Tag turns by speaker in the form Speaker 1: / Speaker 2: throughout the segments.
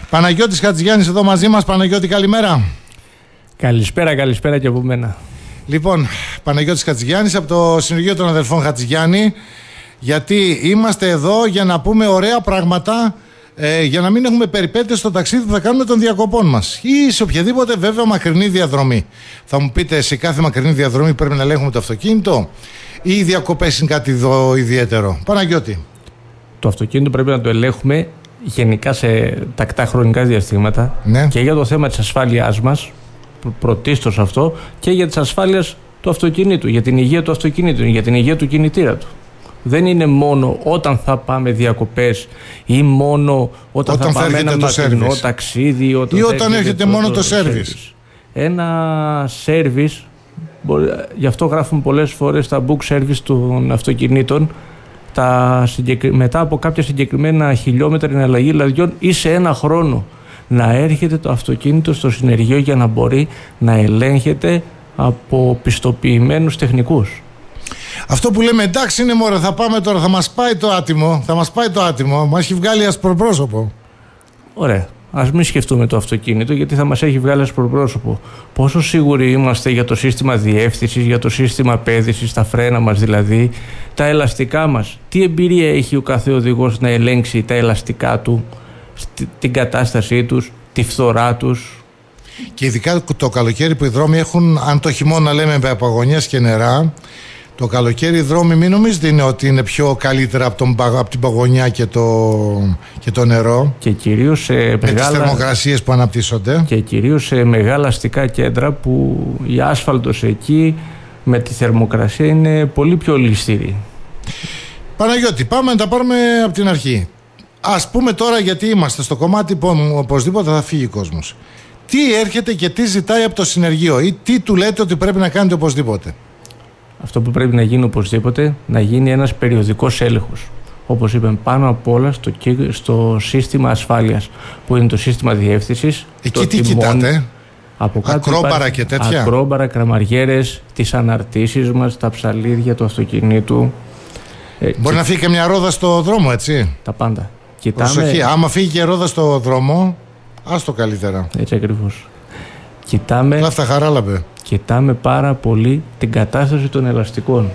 Speaker 1: Παναγιώτης Χατζηγιάννης εδώ μαζί μας. Παναγιώτη, καλημέρα.
Speaker 2: Καλησπέρα και από μένα.
Speaker 1: Λοιπόν, Παναγιώτης Χατζηγιάννης από το Συνεργείο των Αδελφών Χατζηγιάννη, γιατί είμαστε εδώ για να πούμε ωραία πράγματα, για να μην έχουμε περιπέτειες στο ταξίδι που θα κάνουμε των διακοπών μας ή σε οποιαδήποτε βέβαια μακρινή διαδρομή. Θα μου πείτε, σε κάθε μακρινή διαδρομή πρέπει να ελέγχουμε το αυτοκίνητο ή οι διακοπές είναι κάτι ιδιαίτερο? Παναγιώτη.
Speaker 2: Το αυτοκίνητο πρέπει να το ελέγχουμε γενικά σε τακτά χρονικά διαστήματα, ναι, και για το θέμα της ασφάλειάς μας, πρωτίστως αυτό, και για τις ασφάλειες του αυτοκινήτου, για την υγεία του αυτοκινήτου, για την υγεία του κινητήρα του. Δεν είναι μόνο όταν θα πάμε διακοπές ή μόνο όταν θα πάμε ένα μακρινό ταξίδι ή
Speaker 1: όταν έρχεται μόνο το σέρβις.
Speaker 2: Ένα σέρβις, γι' αυτό γράφουμε πολλές φορές τα book service των αυτοκινήτων, μετά από κάποια συγκεκριμένα χιλιόμετρα εναλλαγή λαδιών ή σε ένα χρόνο, να έρχεται το αυτοκίνητο στο συνεργείο για να μπορεί να ελέγχεται από πιστοποιημένους τεχνικούς.
Speaker 1: Αυτό που λέμε, εντάξει είναι μωρέ, θα πάμε τώρα, θα μας πάει το άτιμο, μας έχει βγάλει ασπροπρόσωπο.
Speaker 2: Ωραία, ας μην σκεφτούμε το αυτοκίνητο, γιατί θα μας έχει βγάλει ασπροπρόσωπο. Πόσο σίγουροι είμαστε για το σύστημα διεύθυνσης, για το σύστημα πέδησης, τα φρένα μας δηλαδή, τα ελαστικά μας? Τι εμπειρία έχει ο κάθε οδηγός να ελέγξει τα ελαστικά του, την κατάστασή τους, τη φθορά τους?
Speaker 1: Και ειδικά το καλοκαίρι που οι δρόμοι έχουν, αν το χειμώνα λέμε με παγωνιές και νερά, το καλοκαίρι οι δρόμοι μην νομίζετε ότι είναι πιο καλύτερα από την παγωνιά και το νερό, και κυρίως σε με τις θερμοκρασίες που αναπτύσσονται,
Speaker 2: και κυρίως σε μεγάλα αστικά κέντρα που η άσφαλτος εκεί με τη θερμοκρασία είναι πολύ πιο ληστήρη.
Speaker 1: Παναγιώτη, πάμε να τα πάρουμε από την αρχή. Ας πούμε τώρα, γιατί είμαστε στο κομμάτι που οπωσδήποτε θα φύγει ο κόσμος. Τι έρχεται και τι ζητάει από το συνεργείο ή τι του λέτε ότι πρέπει να κάνετε οπωσδήποτε?
Speaker 2: Αυτό που πρέπει να γίνει οπωσδήποτε, να γίνει ένας περιοδικός έλεγχος. Όπως είπαμε, πάνω απ' όλα στο σύστημα ασφάλειας, που είναι το σύστημα διεύθυνσης.
Speaker 1: Εκεί τι κοιτάτε?
Speaker 2: Από κάτω
Speaker 1: ακρόμπαρα και τέτοια.
Speaker 2: Ακρόμπαρα, κραμαριέρες, τις αναρτήσεις μας, τα ψαλίδια του αυτοκινήτου.
Speaker 1: Μπορεί να φύγει και μια ρόδα στο δρόμο, έτσι.
Speaker 2: Τα πάντα.
Speaker 1: Προσοχή, άμα φύγει και ρόδα στο δρόμο, άστο καλύτερα.
Speaker 2: Έτσι ακριβώς.
Speaker 1: Λάφτα χαράλαμπε.
Speaker 2: Κοιτάμε πάρα πολύ την κατάσταση των ελαστικών.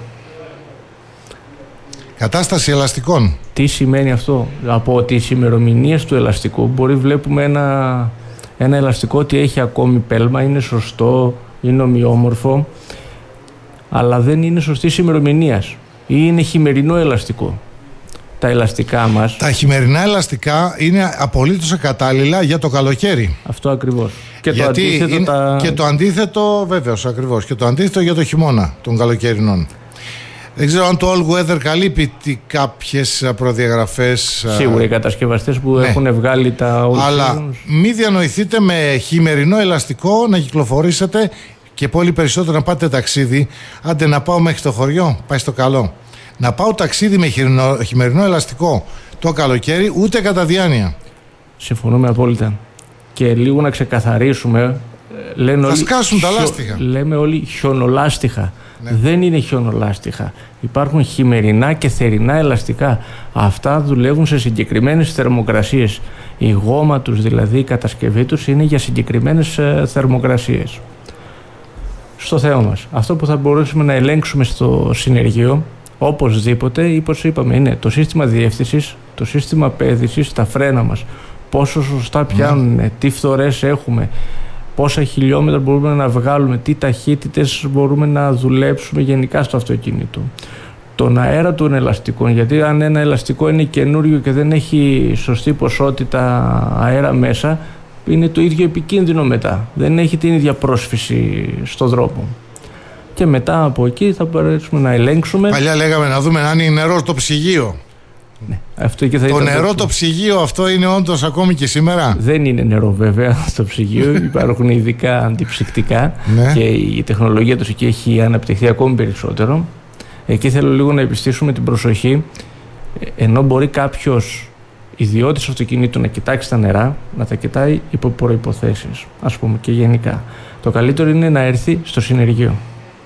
Speaker 1: Κατάσταση ελαστικών.
Speaker 2: Τι σημαίνει αυτό? Από τις ημερομηνίες του ελαστικού βλέπουμε ένα ελαστικό ότι έχει ακόμη πέλμα, είναι σωστό, είναι ομοιόμορφο, αλλά δεν είναι σωστής ημερομηνίας ή είναι χειμερινό ελαστικό. Τα ελαστικά μας,
Speaker 1: τα χειμερινά ελαστικά είναι απολύτως ακατάλληλα για το καλοκαίρι.
Speaker 2: Αυτό ακριβώς. Και
Speaker 1: γιατί το αντίθετο και το αντίθετο, βέβαιος, ακριβώς. Και το αντίθετο για το χειμώνα των καλοκαιρινών. Δεν ξέρω αν το All Weather καλύπτει κάποιες προδιαγραφές.
Speaker 2: Σίγουρα οι κατασκευαστές που έχουν βγάλει τα All.
Speaker 1: Αλλά μην διανοηθείτε με χειμερινό ελαστικό να κυκλοφορήσετε και πολύ περισσότερο να πάτε ταξίδι. Άντε να πάω μέχρι το χωριό, πάει στο καλό. Να πάω ταξίδι με χειμερινό ελαστικό το καλοκαίρι, ούτε κατά διάνοια.
Speaker 2: Συμφωνούμε απόλυτα. Και λίγο να ξεκαθαρίσουμε.
Speaker 1: Θα σκάσουν τα λάστιχα.
Speaker 2: Λέμε όλοι χιονολάστιχα.
Speaker 1: Ναι.
Speaker 2: Δεν είναι χιονολάστιχα. Υπάρχουν χειμερινά και θερινά ελαστικά. Αυτά δουλεύουν σε συγκεκριμένες θερμοκρασίες. Η γόμα τους, δηλαδή η κατασκευή τους, είναι για συγκεκριμένες θερμοκρασίες. Στο θέμα μας, αυτό που θα μπορούσαμε να ελέγξουμε στο συνεργείο, οπωσδήποτε, όπως είπαμε, είναι το σύστημα διεύθυνσης, το σύστημα πέδησης, τα φρένα μας. Πόσο σωστά πιάνουν, τι φθορές έχουμε, πόσα χιλιόμετρα μπορούμε να βγάλουμε, τι ταχύτητες μπορούμε να δουλέψουμε γενικά στο αυτοκίνητο. Τον αέρα των ελαστικών, γιατί αν ένα ελαστικό είναι καινούριο και δεν έχει σωστή ποσότητα αέρα μέσα, είναι το ίδιο επικίνδυνο μετά. Δεν έχει την ίδια πρόσφυση στο δρόμο. Και μετά από εκεί θα μπορέσουμε να ελέγξουμε.
Speaker 1: Παλιά λέγαμε να δούμε αν είναι νερό το ψυγείο.
Speaker 2: Ναι, αυτό και θα
Speaker 1: το νερό το ψυγείο, αυτό είναι όντως ακόμη και σήμερα?
Speaker 2: Δεν είναι νερό βέβαια στο ψυγείο. Υπάρχουν ειδικά αντιψυκτικά και η τεχνολογία τους εκεί έχει αναπτυχθεί ακόμη περισσότερο. Εκεί θέλω λίγο να επιστήσουμε την προσοχή. Ενώ μπορεί κάποιος ιδιώτης αυτοκινήτου να κοιτάξει τα νερά, να τα κοιτάει υπό προϋποθέσεις, ας πούμε, και γενικά. Το καλύτερο είναι να έρθει στο συνεργείο.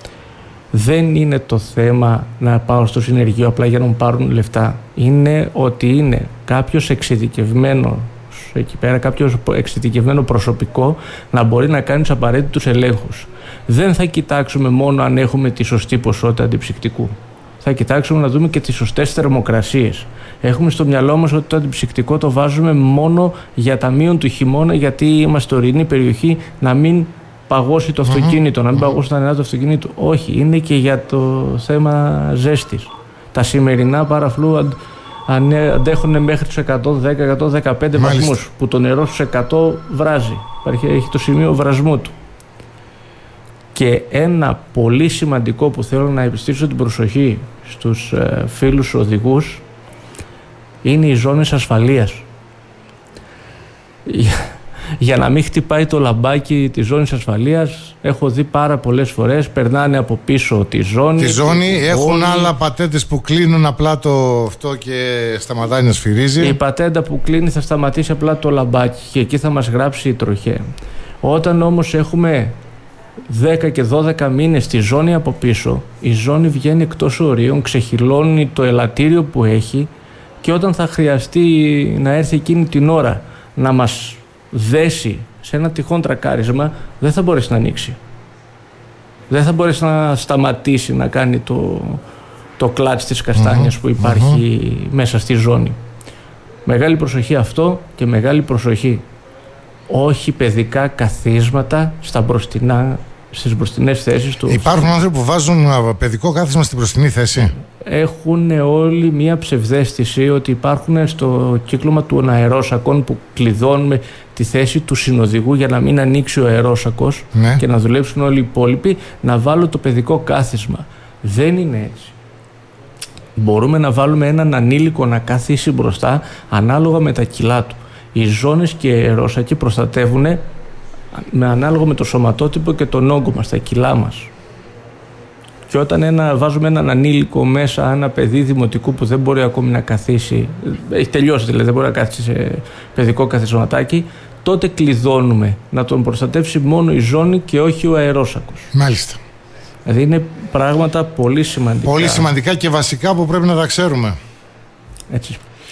Speaker 2: Δεν είναι το θέμα να πάω στο συνεργείο απλά για να μου πάρουν λεφτά. Είναι ότι είναι κάποιος εξειδικευμένος εκεί πέρα, κάποιο εξειδικευμένο προσωπικό να μπορεί να κάνει τους απαραίτητους ελέγχους. Δεν θα κοιτάξουμε μόνο αν έχουμε τη σωστή ποσότητα αντιψυκτικού. Θα κοιτάξουμε να δούμε και τις σωστές θερμοκρασίες. Έχουμε στο μυαλό μας ότι το αντιψυκτικό το βάζουμε μόνο για ταμείων του χειμώνα, γιατί είμαστε ορεινή περιοχή, να μην παγώσει το αυτοκίνητο, να μην παγώσει τα νερά του αυτοκίνητου. Όχι, είναι και για το θέμα ζέστης. Τα σημερινά παραφλού αντέχουν μέχρι τους 110-115 βαθμούς, που το νερό στους 100 βράζει. Έχει το σημείο βρασμού του. Και ένα πολύ σημαντικό που θέλω να επιστήσω την προσοχή στους φίλους οδηγούς είναι οι ζώνες ασφαλείας. Για να μην χτυπάει το λαμπάκι της ζώνης ασφαλείας, έχω δει πάρα πολλές φορές, περνάνε από πίσω τη ζώνη.
Speaker 1: Έχουν άλλα πατέντες που κλείνουν απλά το αυτό και σταματάει να σφυρίζει.
Speaker 2: Η πατέντα που κλείνει θα σταματήσει απλά το λαμπάκι και εκεί θα μας γράψει η τροχέα. Όταν όμως έχουμε 10 και 12 μήνες στη ζώνη από πίσω, η ζώνη βγαίνει εκτός ορίων, ξεχυλώνει το ελαττήριο που έχει, και όταν θα χρειαστεί να έρθει εκείνη την ώρα να μας δέσει σε ένα τυχόν τρακάρισμα, δεν θα μπορέσει να ανοίξει. Δεν θα μπορέσει να σταματήσει να κάνει το κλάτς της καστάνιας που υπάρχει μέσα στη ζώνη. Μεγάλη προσοχή αυτό, και μεγάλη προσοχή. Όχι παιδικά καθίσματα στις μπροστινές θέσεις του.
Speaker 1: Υπάρχουν άνθρωποι που βάζουν παιδικό κάθισμα στην μπροστινή θέση.
Speaker 2: Έχουν όλοι μία ψευδαίσθηση ότι υπάρχουν στο κύκλωμα του αερόσακων που κλειδώνουμε τη θέση του συνοδηγού για να μην ανοίξει ο αερόσακος, ναι, και να δουλέψουν όλοι οι υπόλοιποι, να βάλω το παιδικό κάθισμα. Δεν είναι έτσι. Μπορούμε να βάλουμε έναν ανήλικο να καθίσει μπροστά ανάλογα με τα κιλά του. Οι ζώνες και οι αερόσακοι προστατεύουν ανάλογα με το σωματότυπο και τον όγκο μας, τα κιλά μας. Και όταν βάζουμε έναν ανήλικο μέσα, ένα παιδί δημοτικού που δεν μπορεί ακόμη να καθίσει, έχει τελειώσει δηλαδή, δεν μπορεί να καθίσει σε παιδικό καθισματάκι, τότε κλειδώνουμε να τον προστατεύσει μόνο η ζώνη και όχι ο αερόσακος.
Speaker 1: Μάλιστα.
Speaker 2: Δηλαδή είναι πράγματα πολύ σημαντικά.
Speaker 1: Πολύ σημαντικά και βασικά που πρέπει να τα ξέρουμε.
Speaker 2: Έτσι.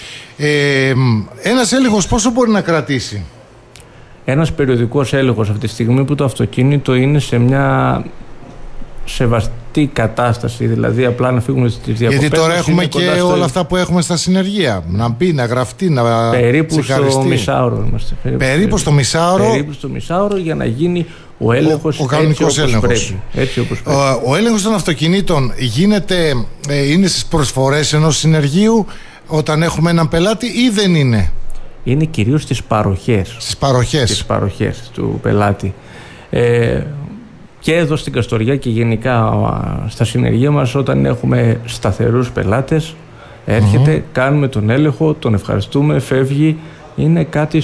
Speaker 1: Ένας έλεγχος πόσο μπορεί να κρατήσει?
Speaker 2: Ένας περιοδικός έλεγχος αυτή τη στιγμή που το αυτοκίνητο είναι σε μια σεβαστή κατάσταση, δηλαδή απλά να φύγουμε στις διακοπές.
Speaker 1: Γιατί τώρα έχουμε και όλα αυτά που έχουμε στα συνεργεία. Να μπει, να γραφτεί, να
Speaker 2: περίπου στο μισάωρο είμαστε.
Speaker 1: Περίπου στο
Speaker 2: μισάωρο για να γίνει ο έλεγχος,
Speaker 1: ο κανονικός έλεγχος. Ο έλεγχος των αυτοκινήτων είναι στις προσφορές ενός συνεργείου όταν έχουμε έναν πελάτη ή δεν είναι?
Speaker 2: Είναι κυρίως στις παροχές. Στις παροχές του πελάτη. Και εδώ στην Καστοριά και γενικά στα συνεργεία μας, όταν έχουμε σταθερούς πελάτες, έρχεται, κάνουμε τον έλεγχο, τον ευχαριστούμε, φεύγει. Είναι κάτι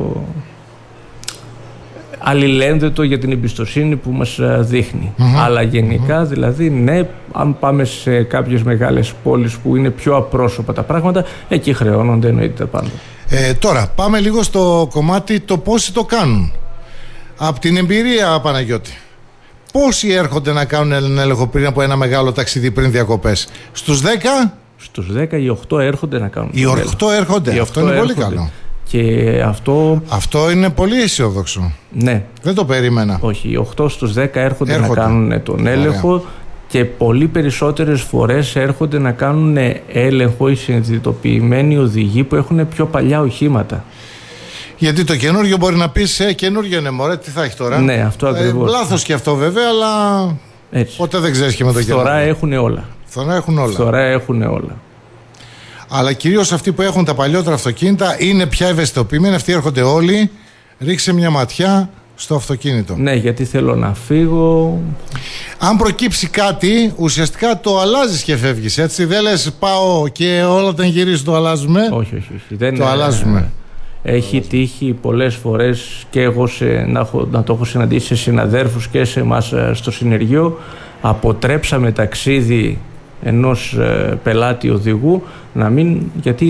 Speaker 2: αλληλένδετο για την εμπιστοσύνη που μας δείχνει. Αλλά γενικά δηλαδή, ναι, αν πάμε σε κάποιες μεγάλες πόλεις που είναι πιο απρόσωπα τα πράγματα, εκεί χρεώνονται εννοείται πάντα.
Speaker 1: Τώρα πάμε λίγο στο κομμάτι το πόσοι το κάνουν. Από την εμπειρία, Παναγιώτη, πόσοι έρχονται να κάνουν έλεγχο πριν από ένα μεγάλο ταξίδι, πριν διακοπές? Στους 10?
Speaker 2: Στους 10 οι 8 έρχονται να κάνουν.
Speaker 1: Οι 8 έρχονται. Αυτό είναι πολύ καλό.
Speaker 2: Και αυτό
Speaker 1: είναι πολύ αισιόδοξο.
Speaker 2: Ναι.
Speaker 1: Δεν το περίμενα.
Speaker 2: Όχι, οι 8 στους 10 έρχονται να κάνουν τον έλεγχο. Ωραία. Και πολύ περισσότερες φορές έρχονται να κάνουν έλεγχο οι συνειδητοποιημένοι οδηγοί που έχουν πιο παλιά οχήματα.
Speaker 1: Γιατί το καινούριο μπορεί να πεις καινούριο είναι μωρέ, τι θα έχει τώρα?
Speaker 2: Ναι, αυτό ακριβώς.
Speaker 1: Λάθος και αυτό βέβαια, αλλά έτσι. Ποτέ δεν ξέρεις και με το καινούριο.
Speaker 2: Φθορά έχουν όλα. Φθορά έχουν όλα.
Speaker 1: Αλλά κυρίως αυτοί που έχουν τα παλιότερα αυτοκίνητα είναι πια ευαισθητοποιημένοι. Αυτοί έρχονται όλοι. Ρίξε μια ματιά στο αυτοκίνητο.
Speaker 2: Ναι, γιατί θέλω να φύγω.
Speaker 1: Αν προκύψει κάτι, ουσιαστικά το αλλάζεις και φεύγεις, έτσι. Δεν λες πάω και όλα όταν γυρίζω το αλλάζουμε.
Speaker 2: Όχι.
Speaker 1: Το αλλάζουμε.
Speaker 2: Έχει τύχει πολλές φορές και εγώ να το έχω συναντήσει σε συναδέρφους και σε εμάς στο συνεργείο. Αποτρέψαμε ταξίδι ενός πελάτη οδηγού να μην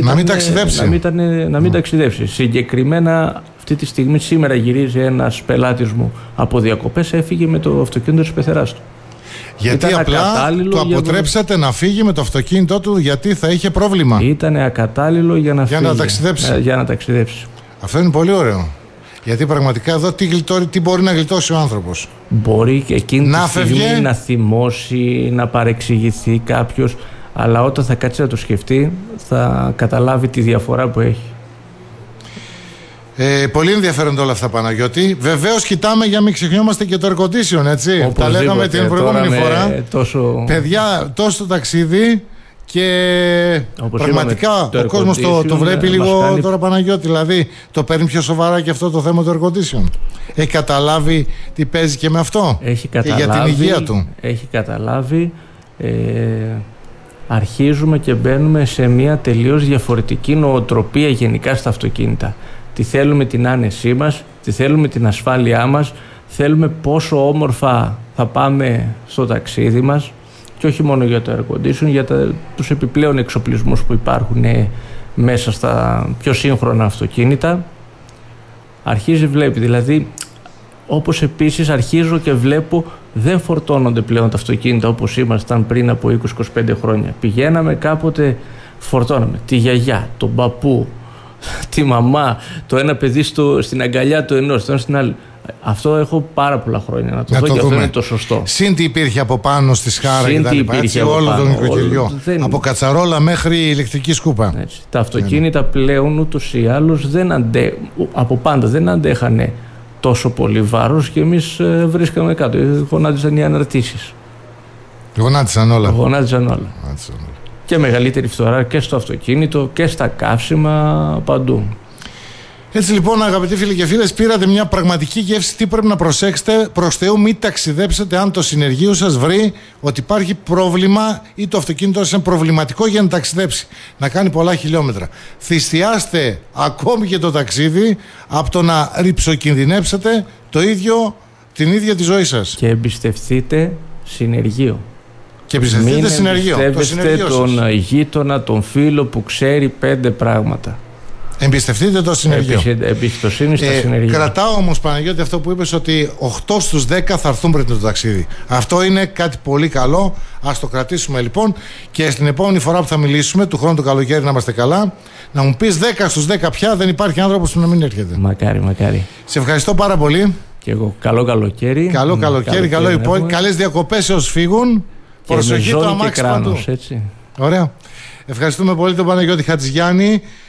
Speaker 2: ταξιδέψει. Συγκεκριμένα αυτή τη στιγμή, σήμερα γυρίζει ένας πελάτης μου από διακοπές, έφυγε με το αυτοκίνητο της πεθεράς του.
Speaker 1: Γιατί απλά το αποτρέψατε να φύγει με το αυτοκίνητό του, γιατί θα είχε πρόβλημα.
Speaker 2: Ήταν ακατάλληλο για να
Speaker 1: ταξιδέψει.
Speaker 2: Για να ταξιδέψει.
Speaker 1: Αυτό είναι πολύ ωραίο. Γιατί πραγματικά εδώ τι μπορεί να γλιτώσει ο άνθρωπος.
Speaker 2: Μπορεί και εκείνη τη στιγμή να θυμώσει, να παρεξηγηθεί κάποιος, αλλά όταν θα κάτσει να το σκεφτεί θα καταλάβει τη διαφορά που έχει.
Speaker 1: Πολύ ενδιαφέροντα όλα αυτά, Παναγιώτη. Βεβαίως κοιτάμε για μην ξεχνιόμαστε και το air condition, έτσι.
Speaker 2: Οπωσδήποτε,
Speaker 1: τα λέγαμε την προηγούμενη φορά. Παιδιά, τόσο το ταξίδι και πραγματικά ο κόσμος το βλέπει λίγο κάνει... τώρα, Παναγιώτη. Δηλαδή το παίρνει πιο σοβαρά και αυτό το θέμα του air condition. Έχει καταλάβει τι παίζει και με αυτό.
Speaker 2: Έχει καταλάβει,
Speaker 1: και για την υγεία του.
Speaker 2: Έχει καταλάβει. Αρχίζουμε και μπαίνουμε σε μια τελείως διαφορετική νοοτροπία γενικά στα αυτοκίνητα. Τι θέλουμε την άνεσή μας, τι θέλουμε την ασφάλειά μας, θέλουμε πόσο όμορφα θα πάμε στο ταξίδι μας και όχι μόνο για το air condition, για τους επιπλέον εξοπλισμούς που υπάρχουν μέσα στα πιο σύγχρονα αυτοκίνητα. Αρχίζει βλέπει, δηλαδή όπως επίσης αρχίζω και βλέπω δεν φορτώνονται πλέον τα αυτοκίνητα όπως ήμασταν πριν από 20-25 χρόνια. Πηγαίναμε κάποτε, φορτώναμε τη γιαγιά, τον παππού, τη μαμά, το ένα παιδί στην αγκαλιά του ενός, το ένα στην άλλη. Αυτό έχω πάρα πολλά χρόνια να το δω και αυτό είναι το σωστό.
Speaker 1: Συν τι υπήρχε από πάνω στη σχάρα και τα λοιπά. Έτσι, όλο τον οικοκυριό. Από κατσαρόλα μέχρι ηλεκτρική σκούπα.
Speaker 2: Έτσι. Τα αυτοκίνητα πλέον ούτως ή άλλως από πάντα δεν αντέχανε τόσο πολύ βάρος και εμείς βρίσκαμε κάτω. Γονάτιζαν οι αναρτήσεις.
Speaker 1: Γονάτιζαν όλα.
Speaker 2: Και μεγαλύτερη φθορά και στο αυτοκίνητο και στα καύσιμα, παντού.
Speaker 1: Έτσι λοιπόν, αγαπητοί φίλοι και φίλες, πήρατε μια πραγματική γεύση τι πρέπει να προσέξετε. Προς Θεού μην ταξιδέψετε αν το συνεργείο σας βρει ότι υπάρχει πρόβλημα ή το αυτοκίνητο σας είναι προβληματικό για να ταξιδέψει, να κάνει πολλά χιλιόμετρα. Θυσιάστε ακόμη και το ταξίδι από το να ριψοκινδυνέψετε την ίδια τη ζωή σας.
Speaker 2: Και εμπιστευτείτε συνεργείο.
Speaker 1: Και εμπιστευτείτε συνεργείο.
Speaker 2: Εμπιστεύεστε τον γείτονα, τον φίλο που ξέρει 5 πράγματα.
Speaker 1: Εμπιστευτείτε το συνεργείο.
Speaker 2: Εμπιστοσύνη στα συνεργεία.
Speaker 1: Κρατάω όμως, Παναγιώτη, αυτό που είπες ότι 8 στους 10 θα έρθουν πριν το ταξίδι. Αυτό είναι κάτι πολύ καλό. Ας το κρατήσουμε λοιπόν και στην επόμενη φορά που θα μιλήσουμε, του χρόνου το καλοκαίρι να είμαστε καλά, να μου πεις 10 στους 10 πια δεν υπάρχει άνθρωπος που να μην έρχεται.
Speaker 2: Μακάρι, μακάρι.
Speaker 1: Σε ευχαριστώ πάρα πολύ.
Speaker 2: Και εγώ. Καλό καλοκαίρι.
Speaker 1: Καλό καλοκαίρι, καλό υπόλοιπο. Καλές διακοπές έως φύγουν. Προσοχή το αμάξι παντού.
Speaker 2: Έτσι.
Speaker 1: Ωραία. Ευχαριστούμε πολύ τον Παναγιώτη Χατζηγιάννη.